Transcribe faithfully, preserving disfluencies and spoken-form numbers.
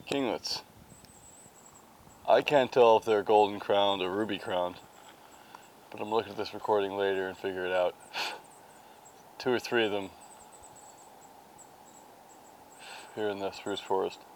kinglets. I can't tell if they're golden crowned or ruby crowned, but I'm looking at this recording later and figure it out. Two or three of them here in the spruce forest.